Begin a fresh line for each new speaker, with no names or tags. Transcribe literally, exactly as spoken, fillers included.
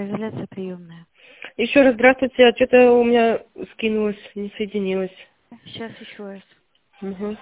звукоизоляция приемная.
Еще раз здравствуйте, а что-то у меня скинулось, не соединилось.
Сейчас еще раз.
Угу.